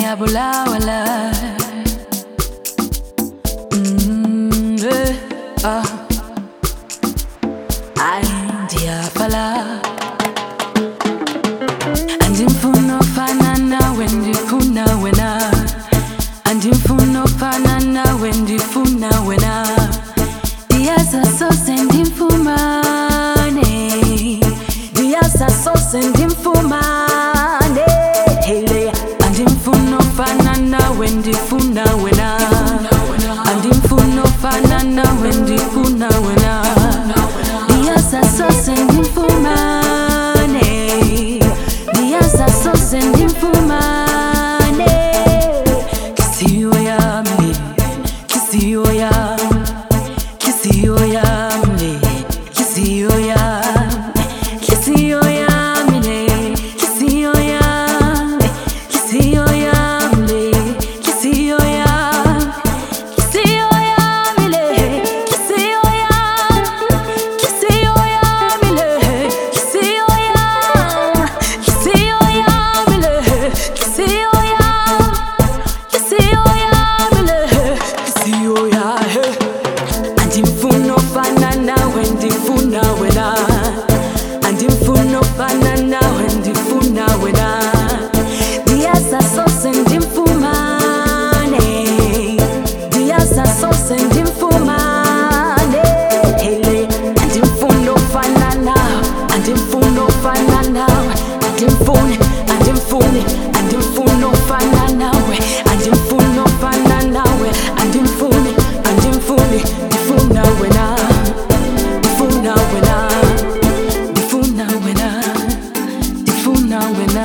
ngiyabulawala ndiyafala andimfuna ofana nawe ndifuna wena andimfuna ofana nawe ndifuna wena ndiyaza sose ndimfumane ndiyaza sose ndimfumane andimfuna ofana nawe ndifuna wena andimfuna ofana nawe ndifuna wena ndiyaza sose ndimfumane ndiyaza sose ndimfumane kisiyo yami kisiyo yami kisiyo yami kisiyo yami kisiyo yami kisiyo yami kisiyo yami kisiyo yami kisiyo yami kisiyo yami kisiyo yami kisiyo yami kisiyo yami kisiyo yami kisiyo yami kisiyo yami andimfuna ofana nawe ndifuna wena andimfuna ofana nawe ndifuna wena ndiyaza sose ndimfumane ndiyaza sose ndimfumane andimfuna ofana nawe andimfuna ofana nawe andimfuna ofana nawe andimfuna ofana nawe andimfuna ndifuna wena ndifuna wena ndifuna wena ndifuna wena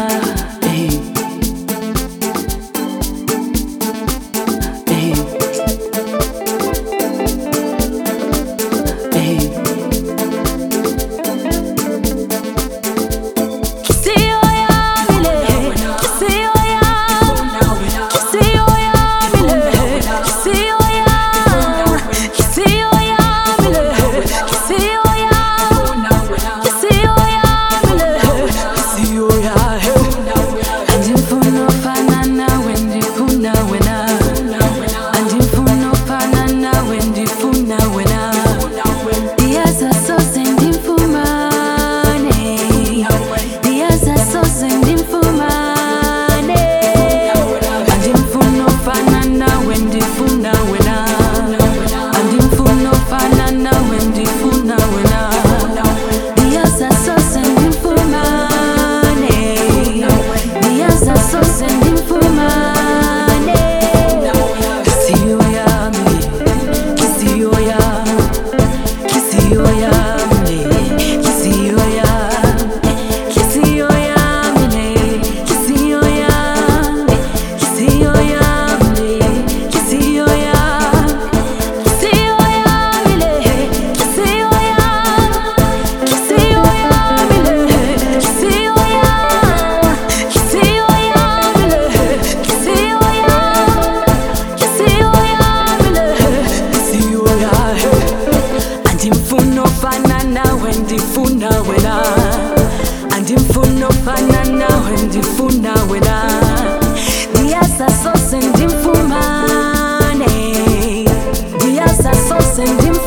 andimfuna ofana nawe ndifuna wena andimfuna ofana nawe ndifuna wena ndiyaza sose ndimfumane ndiyaza sose ndimfumane